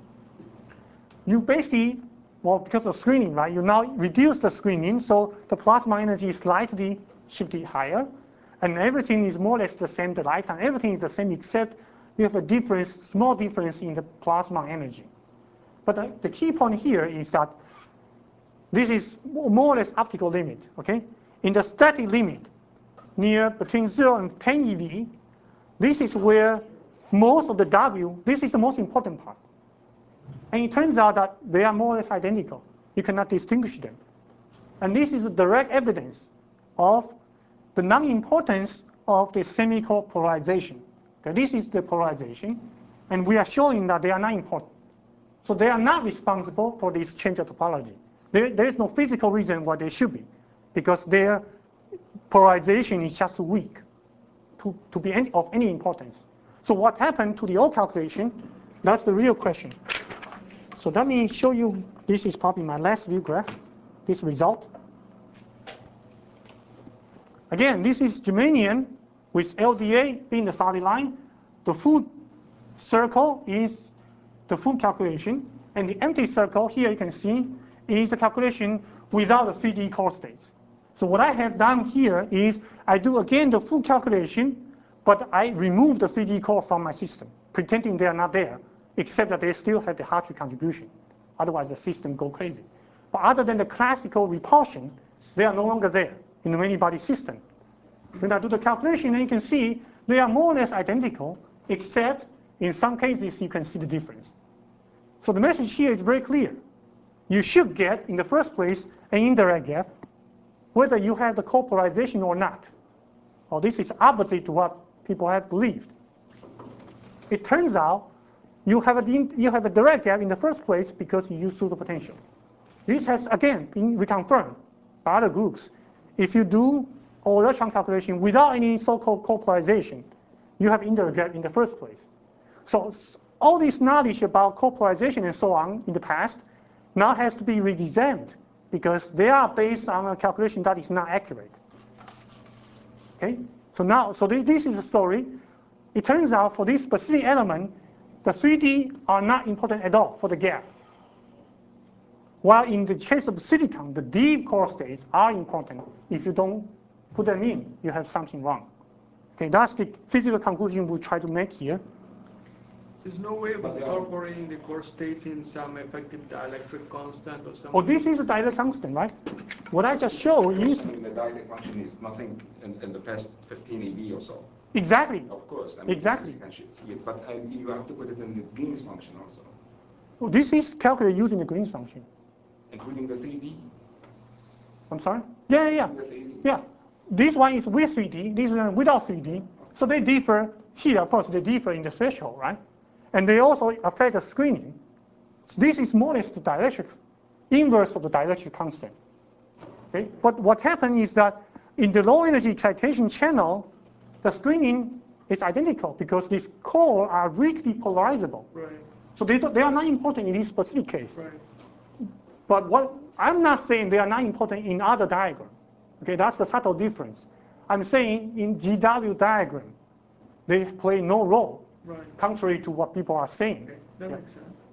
You basically, well, because of screening, right, you now reduce the screening, so the plasma energy is slightly shifted higher, and everything is more or less the same, the lifetime, everything is the same except you have a difference, small difference in the plasma energy. But the, the key point here is that this is more or less optical limit, okay? In the static limit, near between zero and ten eV, this is where most of the W, this is the most important part. And it turns out that they are more or less identical. You cannot distinguish them. And this is direct evidence of the non-importance of the semi-core polarization. Okay, this is the polarization, and we are showing that they are not important. So they are not responsible for this change of topology. There, there is no physical reason why they should be, because their polarization is just weak to, to be any, of any importance. So what happened to the old calculation, that's the real question. So let me show you, this is probably my last view graph, this result. Again, this is germanium with L D A being the solid line. The full circle is the full calculation, and the empty circle here you can see is the calculation without the three D core states. So what I have done here is I do again the full calculation, but I remove the three D core from my system, pretending they are not there, except that they still have the Hartree contribution. Otherwise the system go crazy. But other than the classical repulsion, they are no longer there in the many-body system. When I do the calculation, you can see they are more or less identical, except in some cases you can see the difference. So the message here is very clear. You should get, in the first place, an indirect gap, whether you have the copolarization or not. Well, this is opposite to what people had believed. It turns out you have a, you have a direct gap in the first place because you use pseudopotential. This has, again, been reconfirmed by other groups. If you do all electron calculation without any so-called copolarization, you have indirect gap in the first place. So all this knowledge about copolarization and so on in the past now has to be re-examined because they are based on a calculation that is not accurate. Okay? So now, so this is the story. It turns out for this specific element, the three D are not important at all for the gap. While in the case of silicon, the deep core states are important. If you don't put them in, you have something wrong. Okay, that's the physical conclusion we try to make here. There's no way of incorporating the core states in some effective dielectric constant or something. Oh, this is a dielectric constant, right? What I just showed is... I mean, the dielectric function is nothing in, in the first fifteen eV or so. Exactly. Of course. I mean, exactly. You can see it, but uh, you have to put it in the Green's function also. Well, this is calculated using the Green's function. Including the three D? I'm sorry? Yeah, yeah, yeah. Yeah. This one is with three D, this one without three D. So they differ here, of course, they differ in the threshold, right? And they also affect the screening. So this is more or less the dielectric, inverse of the dielectric constant. Okay? But what happened is that in the low energy excitation channel, the screening is identical because these core are weakly polarizable. Right. So they, they are not important in this specific case. Right. But what I'm not saying they are not important in other diagram. Okay, that's the subtle difference. I'm saying in G W diagram, they play no role, Right. contrary to what people are saying. Okay. That Yeah. makes sense.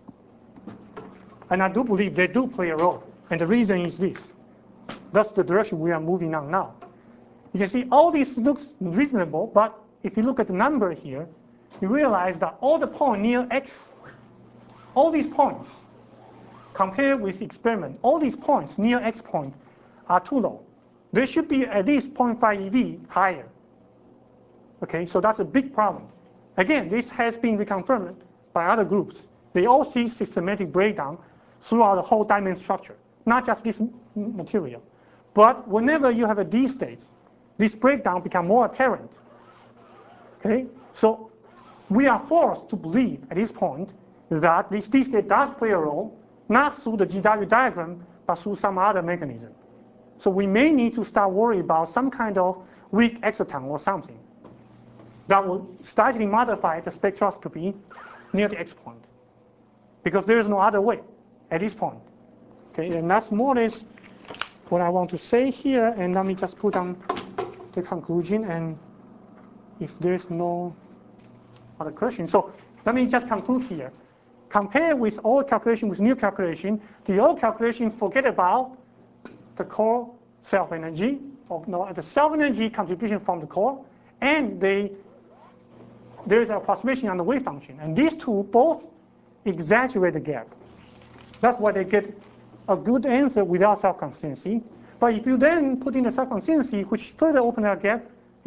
And I do believe they do play a role. And the reason is this. That's the direction we are moving on now. You can see all this looks reasonable, but if you look at the number here, you realize that all the points near X, all these points, compared with the experiment, all these points near X point are too low. They should be at least zero point five eV higher. Okay, so that's a big problem. Again, this has been reconfirmed by other groups. They all see systematic breakdown throughout the whole diamond structure, not just this material. But whenever you have a D state, this breakdown becomes more apparent. Okay, so we are forced to believe at this point that this D state does play a role, not through the G W diagram, but through some other mechanism. So we may need to start worrying about some kind of weak exciton or something that will slightly modify the spectroscopy near the X point, because there is no other way at this point. Okay, and that's more or less what I want to say here. And let me just put on the conclusion, and if there's no other question. So let me just conclude here. Compare with old calculation with new calculation. The old calculation forget about the core self-energy, or no, the self-energy contribution from the core, and they, there is an approximation on the wave function. And these two both exaggerate the gap. That's why they get a good answer without self-consistency. But if you then put in the self-consistency, which further opens that gap,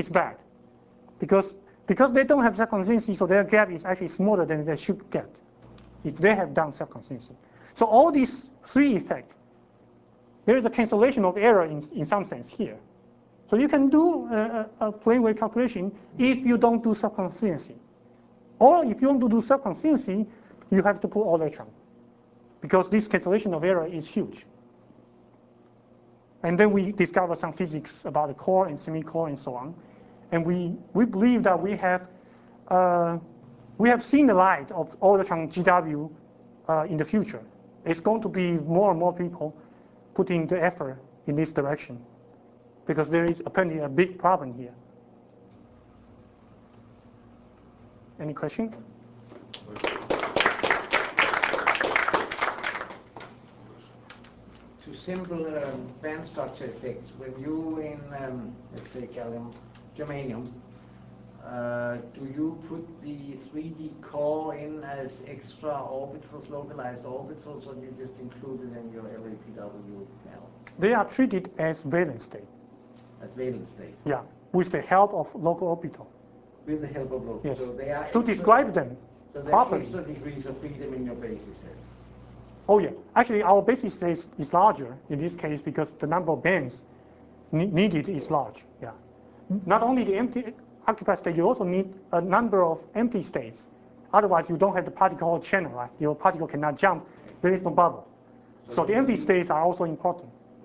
it's bad. Because, because they don't have self-consistency, so their gap is actually smaller than they should get if they have done self-consistency. So all these three effects, there is a cancellation of error in, in some sense here. So you can do a, a plane wave calculation if you don't do self-consistency. Or if you want to do self-consistency, you have to put all electron, because this cancellation of error is huge. And then we discover some physics about the core and semi-core and so on. And we, we believe that we have, uh, we have seen the light of all electron G W uh, in the future. It's going to be more and more people putting the effort in this direction, because there is apparently a big problem here. Any question? To simple um, band structure effects, when you in, um, let's say, gallium germanium, uh, do you put the three D core in as extra orbitals, localized orbitals, or do you just include it in your L A P W panel? They are treated as valence state. As valence state? Yeah, with the help of local orbital. With the help of local. Yes, So they are to describe them so there are properly. extra degrees of freedom in your basis set. Oh yeah, actually our basis set is, is larger in this case because the number of bands ne needed is large. Yeah, not only the empty occupied state, you also need a number of empty states. Otherwise, you don't have the particle channel, right? Your particle cannot jump. There is no bubble. So, so the empty states are also important.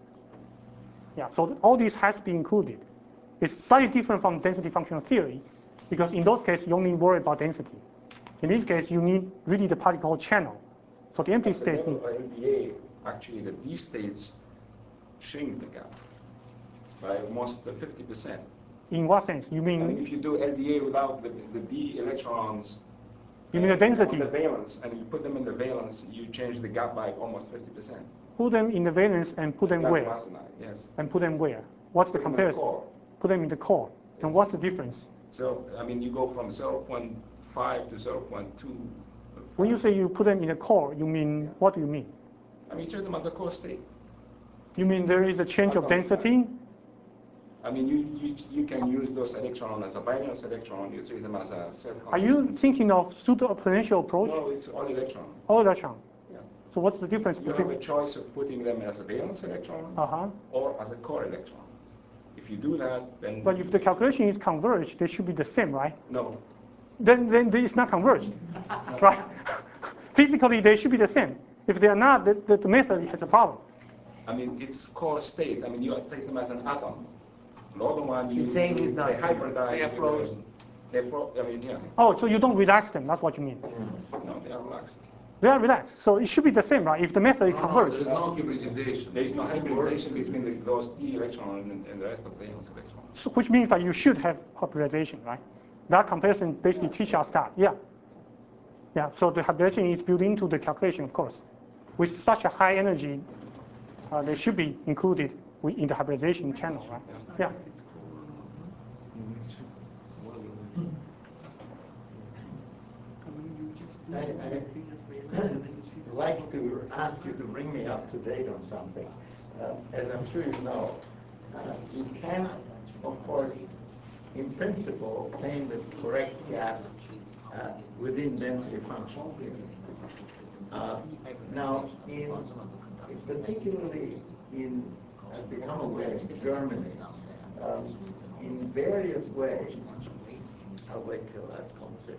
Yeah, so all these has to be included. It's slightly different from density functional theory, because in those cases, you only worry about density. In this case, you need really the particle channel. So the empty states need. L D A, actually, the D states shrink the gap by almost fifty percent. In what sense? You mean? I mean, if you do L D A without the, the D electrons, you mean the density? The valence, and you put them in the valence, you change the gap by almost fifty percent. Put them in the valence and put them where? Yes. And put them where? What's put the comparison? The put them in the core. Yes. And what's the difference? So, I mean, you go from zero point five to zero point two. When you say you put them in the core, you mean, yeah. What do you mean? I mean, treat them as a core state. You mean there is a change of density? I mean, you, you, you can use those electrons as a valence electron, you treat them as a self-consistent. Are you thinking of pseudo-exponential approach? No, it's all electron. All electron. Yeah. So what's the difference you between? You have a choice of putting them as a valence electron uh-huh. or as a core electron. If you do that, then... But if the calculation is converged, they should be the same, right? No. Then, then it's not converged, right? Physically, they should be the same. If they are not, the, the, the method has a problem. I mean, it's core state. I mean, you take them as an atom. The other one, you, He's saying he's not. They hybridize. They are frozen. They're fro I mean, yeah. Oh, so you don't relax them, that's what you mean? Mm. No, they are relaxed. They are relaxed, so it should be the same, right? If the method is no, converged. No, there is no hybridization. There is no hybridization between the, those D electrons and, and the rest of the valence electrons. So, which means that you should have hybridization, right? That comparison basically teaches us that, yeah. Yeah, so the hybridization is built into the calculation, of course. With such a high energy, uh, they should be included in the hybridization channel, right? Yeah. I, I'd like to ask you to bring me up to date on something. Uh, as I'm sure you know, uh, you can, of course, in principle, obtain the correct gap uh, within density functional theory. Uh, now, in, in particularly in uh, the Commonwealth of Germany, um, in various ways, I'll wait till that conversation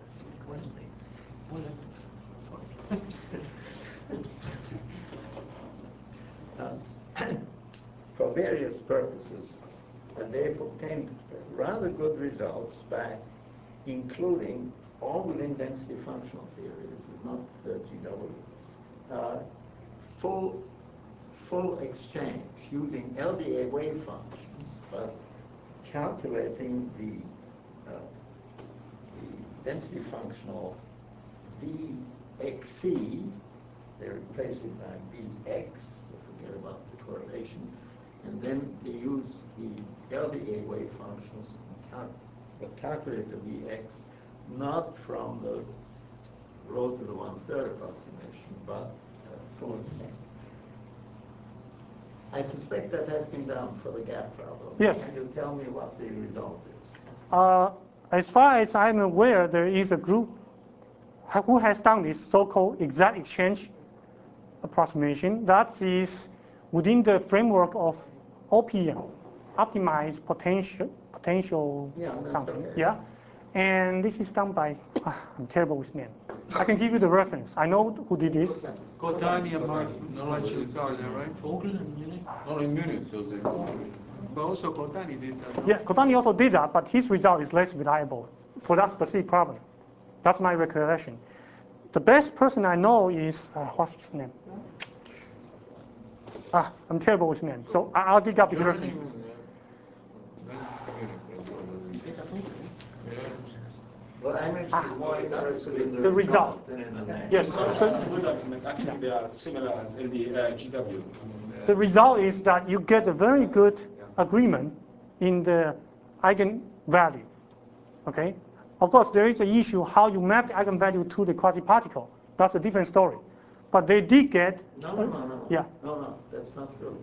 uh, for various purposes, uh, they've obtained rather good results by including all within density functional theory. This is not uh, G W. Uh, full, full exchange using L D A wave functions, but calculating the, uh, the density functional V X C, they replace it by V X, they forget about the correlation, and then they use the L D A wave functions and cal but calculate the V X not from the rho to the one-third approximation, but uh, full exchange. I suspect that has been done for the gap problem. Yes. Can you tell me what the result is? Uh, as far as I'm aware, there is a group who has done this so-called exact exchange approximation. That is within the framework of O P M, optimized potential potential Yeah, that's something. okay. Yeah, and this is done by ah, I'm terrible with name. I can give you the reference. I know who did this. Kodani and Mark No, no, it's- Gardner, right? Vogel in Munich? No, in Munich, so they. But also Kodani did that. No? Yeah, Kodani also did that, but his result is less reliable for that specific problem. That's my recollection. The best person I know is uh, what's his name? Ah, I'm terrible with names, so I- I'll dig up the reference. Well, I'm actually more interested in the, The result. than in the name. Yes. It's the- a good argument. Actually, they are similar as in the uh, G W. The result is that you get a very good agreement in the eigenvalue. Okay? Of course, there is an issue how you map the eigenvalue to the quasi-particle. That's a different story. But they did get. No, no, no, no. Yeah. No, no, that's not true.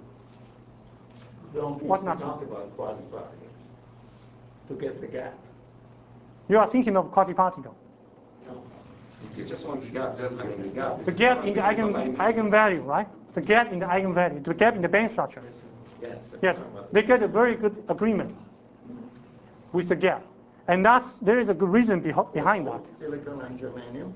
You don't What's need to not talk about quasi-particles to get the gap. You are thinking of quasi-particle. No. You just want the gap, just like the gap. The gap in the eigen, eigenvalue, right? The gap in the eigenvalue, the gap in the band structure. Yes. Yes, they get a very good agreement with the gap. And that's, there is a good reason beho- behind that. Silicon and germanium.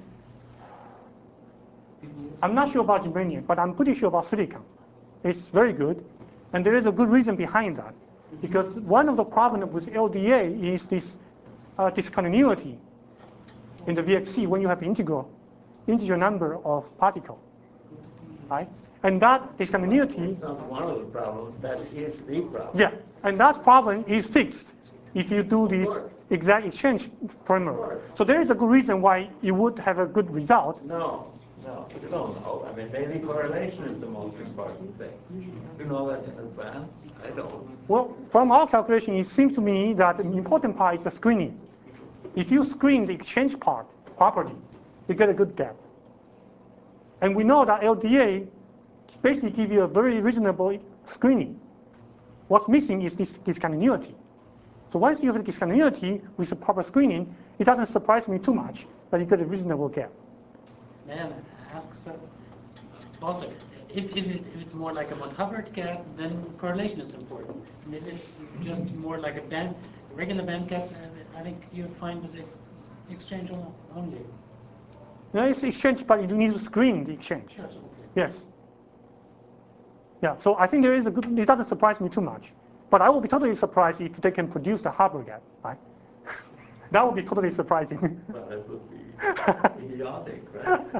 I'm not sure about germanium, but I'm pretty sure about silicon. It's very good. And there is a good reason behind that. Because one of the problems with L D A is this uh, discontinuity in the V X C when you have integral, integer number of particles, right? And that discontinuity, It's not one of the problems, that is the problem. yeah, and that problem is fixed if you do this course. exact exchange framework. course. So there is a good reason why you would have a good result. No, no, you don't know. I mean, maybe correlation is the most important thing. You know that in advance? I don't. Well, from our calculation, it seems to me that the important part is the screening. If you screen the exchange part properly, you get a good gap. And we know that L D A basically gives you a very reasonable screening. What's missing is this discontinuity. So once you have discontinuity with the proper screening, it doesn't surprise me too much that you get a reasonable gap. May I ask some, Walter, if, if, it, if it's more like a von Hubbard gap, then correlation is important. And if it's just more like a band, a regular band gap, uh, I think you're fine with ex- exchange on- only. No, it's exchange, but you need to screen the exchange. Yes, okay. Yes. Yeah, so I think there is a good, it doesn't surprise me too much. But I will be totally surprised if they can produce the Hubbard gap, right? That would be totally surprising. Well, that would be idiotic, right?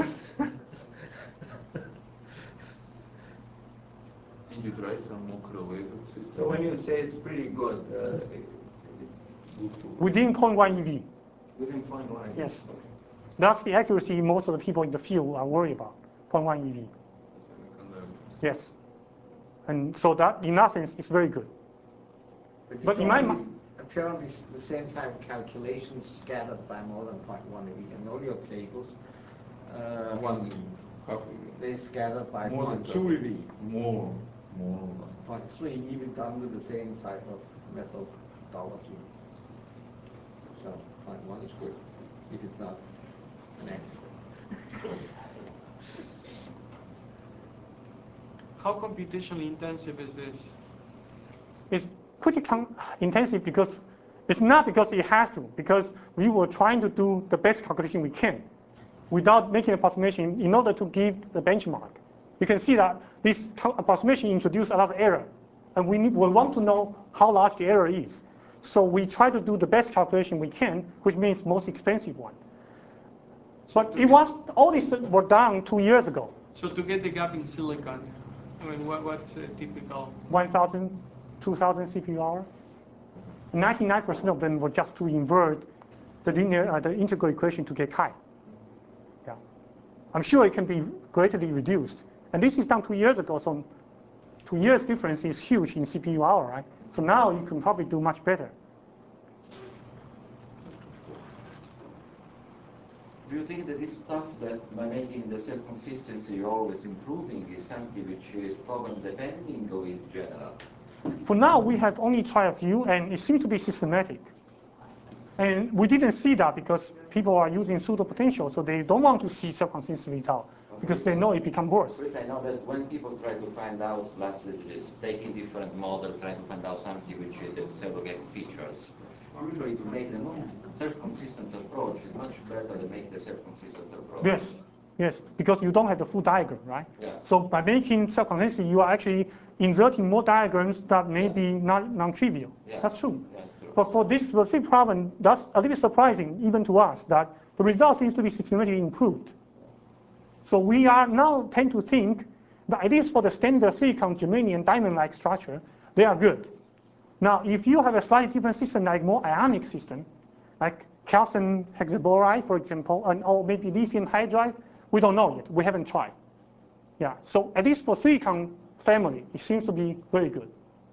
Did you try some more correlated systems? So when you say it's pretty good, uh, it, it, Within zero point one eV. within point one. Yes. That's the accuracy most of the people in the field are worried about, zero point one eV. Semiconductors. Yes. And so that, in that sense, it's very good. But in my apparently- mind, Apparently, s- the same time calculations scattered by more than zero point one eV. And all your tables, uh, One half eV. they scattered by More zero than point two that. eV. More, more. zero point three, even done with the same type of methodology. So zero point one is good, if it's not an accident. How computationally intensive is this? it's pretty com- intensive because it's not because it has to, because we were trying to do the best calculation we can without making approximation in order to give the benchmark. You can see that this cal- approximation introduced a lot of error, and we, need, we want to know how large the error is. So we try to do the best calculation we can, which means most expensive one. But it was, all this were done two years ago. So to get the gap in silicon, I mean, what, what's a typical? one thousand, two thousand C P U hour. ninety-nine percent of them were just to invert the linear, uh, the integral equation to get chi. Yeah. I'm sure it can be greatly reduced. And this is done two years ago, so two years difference is huge in C P U hour, right? So now you can probably do much better. Do you think that this stuff that by making the cell consistency you're always improving is something which is problem depending or is general? For now, we have only tried a few, and it seems to be systematic. And we didn't see that because people are using pseudo-potential, so they don't want to see self-consistent result because they know it becomes worse. Chris, I know that when people try to find out, last is taking different models, trying to find out something which themselves get features, usually to make the self-consistent approach is much better than make the self-consistent approach. Yes, yes, because you don't have the full diagram, right? Yeah. So by making self-consistent, you are actually inserting more diagrams that may Yeah. be not non-trivial. Yeah. That's true. Yeah, that's true. But for this specific problem, that's a little bit surprising even to us that the result seems to be systematically improved. So we are now tend to think that at least for the standard silicon germanium diamond-like structure, they are good. Now, if you have a slightly different system, like more ionic system, like calcium hexaboride, for example, and or maybe lithium hydride, we don't know yet. We haven't tried. Yeah. So at least for silicon family, it seems to be very good.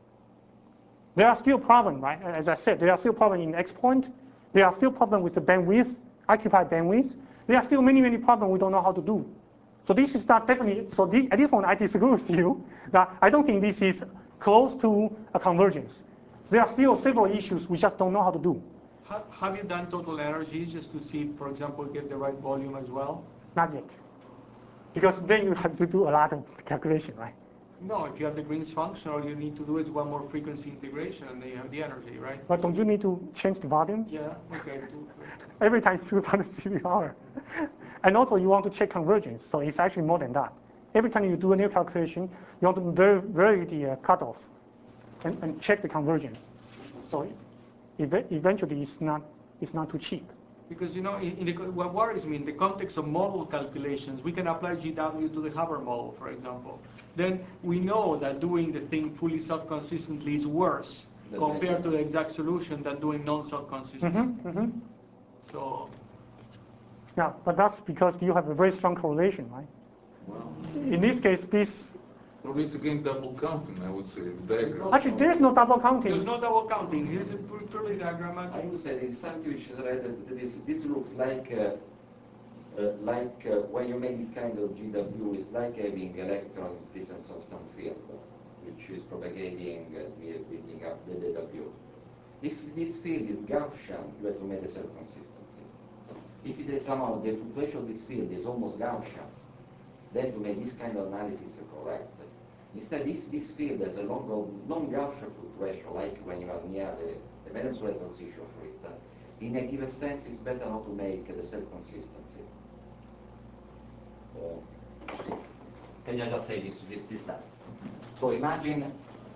There are still problems, right? As I said, there are still problems in X point. There are still problems with the bandwidth, occupied bandwidth. There are still many, many problems we don't know how to do. So this is not definitely, so this, at this point I disagree with you that I don't think this is close to a convergence. There are still several issues we just don't know how to do. Have, have you done total energies just to see, for example, get the right volume as well? Not yet. Because then you have to do a lot of calculation, right? No, if you have the Green's function, all you need to do is one more frequency integration, and then you have the energy, right? But don't you need to change the volume? Yeah, okay. Two, three. Every time it's two thousand C P R. And also you want to check convergence, so it's actually more than that. Every time you do a new calculation, you want to vary, vary the uh, cutoff and, and check the convergence. So ev eventually it's not, it's not too cheap. Because, you know, in, in the, what worries me, in the context of model calculations, we can apply G W to the Haber model, for example. Then we know that doing the thing fully self-consistently is worse The compared to the exact solution than doing non-self-consistent. Mm-hmm, mm-hmm. So, Yeah, but that's because you have a very strong correlation, right? Well, In this case, this, probably it's again double counting, I would say, the diagram. actually there is no double counting. there's no double counting. Here's a pur- purely diagrammatic. I would say it's something which is related to this. This looks like uh, uh, like uh, when you make this kind of G W, it's like having electrons in presence of some field, which is propagating, uh, building up the D W. If this field is Gaussian, you have to make a self-consistency. If it is somehow the fluctuation of this field is almost Gaussian, then to make this kind of analysis correct. Instead, if this field has a long, non-Gaussian fluctuation, like when you are near the, the Venezuela transition, for instance, in a given sense, it's better not to make the self-consistency. Uh, can I just say this, this, this time? So imagine,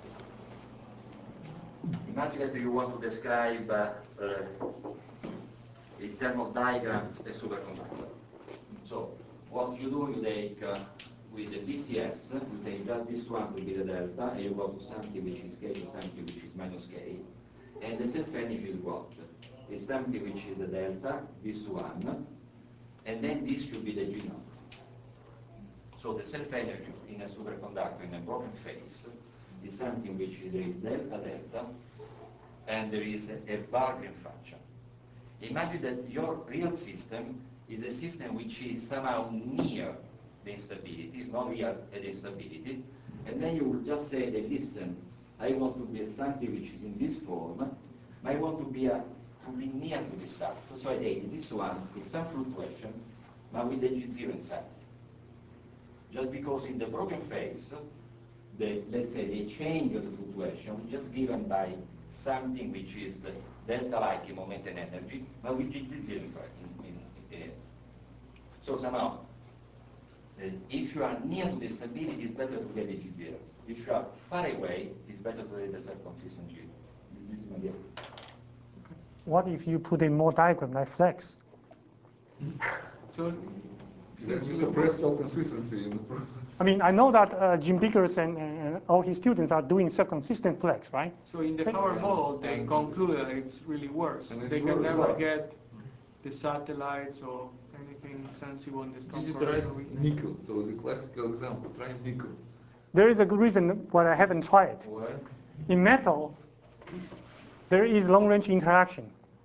imagine that you want to describe, uh, uh, in terms of diagrams, a superconductor. So what you do, you take uh, with the B C S, you take just this one to be the delta, and you go to something which is K to something which is minus K. And the self-energy is what? It's something which is the delta, this one, and then this should be the G naught. So the self-energy in a superconductor in a broken phase is something which is, there is delta delta, and there is a, a bargain function. Imagine that your real system is a system which is somehow near the instability, it's not real at instability, and then you will just say that, listen, I want to be something which is in this form, but I want to be a, to be near to this stuff. So I take this one with some fluctuation, but with the G zero inside. Just because in the broken phase, the, let's say the change of the fluctuation is just given by something which is delta-like in moment and energy, but with G zero in, in, in, in. So somehow, uh, if you are near to the stability, it's better to get the G zero. If you are far away, it's better to get the self-consistent G. This is my idea. What if you put in more diagram like flex? So, Then you suppress self-consistency in the pro- I mean, I know that uh, Jim Biggers and, and all his students are doing self-consistent flex, right? so in the Haber model, they conclude that it's really worse. And it's They can really never worse. get the satellites or anything sensible in the strong Did you correlation try region. nickel? So it's a classical example. Try nickel. There is a good reason why I haven't tried. Why? In metal, there is long-range interaction.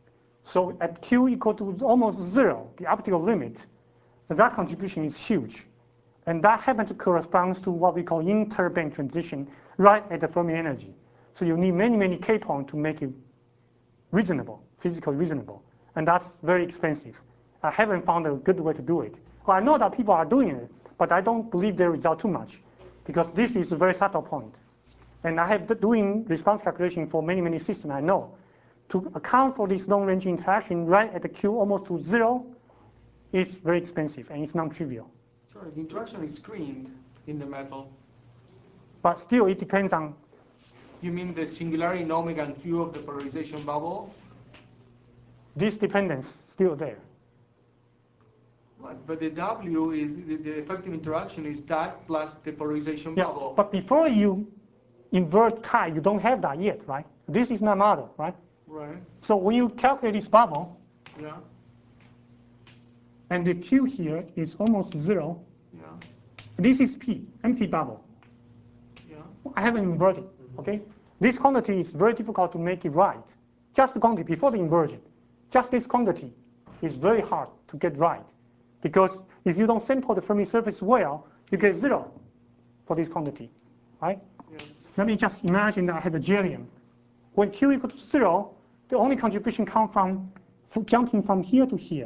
So at Q equal to almost zero, the optical limit, that contribution is huge. And that happens to correspond to what we call interband transition right at the Fermi energy. So you need many, many K points to make it reasonable, physically reasonable. And that's very expensive. I haven't found a good way to do it. Well, I know that people are doing it, but I don't believe they result too much because this is a very subtle point. And I have been doing response calculation for many, many systems I know. To account for this long-range interaction right at the Q almost to zero is very expensive and it's non-trivial. Sorry, the interaction is screened in the metal. But still, it depends on. You mean the singularity in omega and Q of the polarization bubble? This dependence still there. Right, but the W is, the, the effective interaction is that plus the polarization Yeah, bubble. but before you invert chi, you don't have that yet, right? This is not model, right? Right. So when you calculate this bubble, Yeah. and the Q here is almost zero, Yeah. this is P, empty bubble. Yeah. I haven't inverted, okay? This quantity is very difficult to make it right. Just the quantity before the inversion, just this quantity is very hard to get right. Because if you don't sample the Fermi surface well, you get zero for this quantity, right? Yes. Let me just imagine that I have a germanium. When Q equals to zero, the only contribution comes from, from jumping from here to here.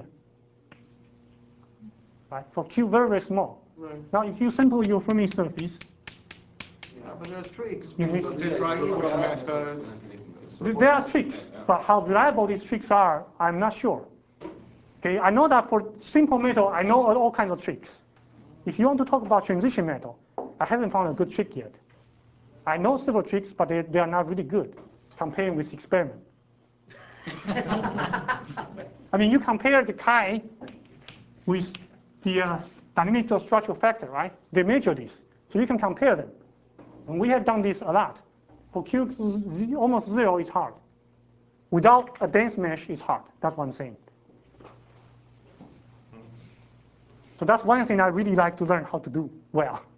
Right? For Q very, very small. Right. Now if you sample your Fermi surface, Yeah, but there are tricks. You Because need- of the trihedral methods. th- there are tricks, but how reliable these tricks are, I'm not sure. Okay, I know that for simple metal, I know all kinds of tricks. If you want to talk about transition metal, I haven't found a good trick yet. I know several tricks, but they, they are not really good comparing with experiment. I mean, you compare the chi with the uh, dynamic structural factor, right? They measure this, so you can compare them. And we have done this a lot. For Q z- almost zero is hard. Without a dense mesh, it's hard. That's what I'm saying. So that's one thing I really like to learn how to do well.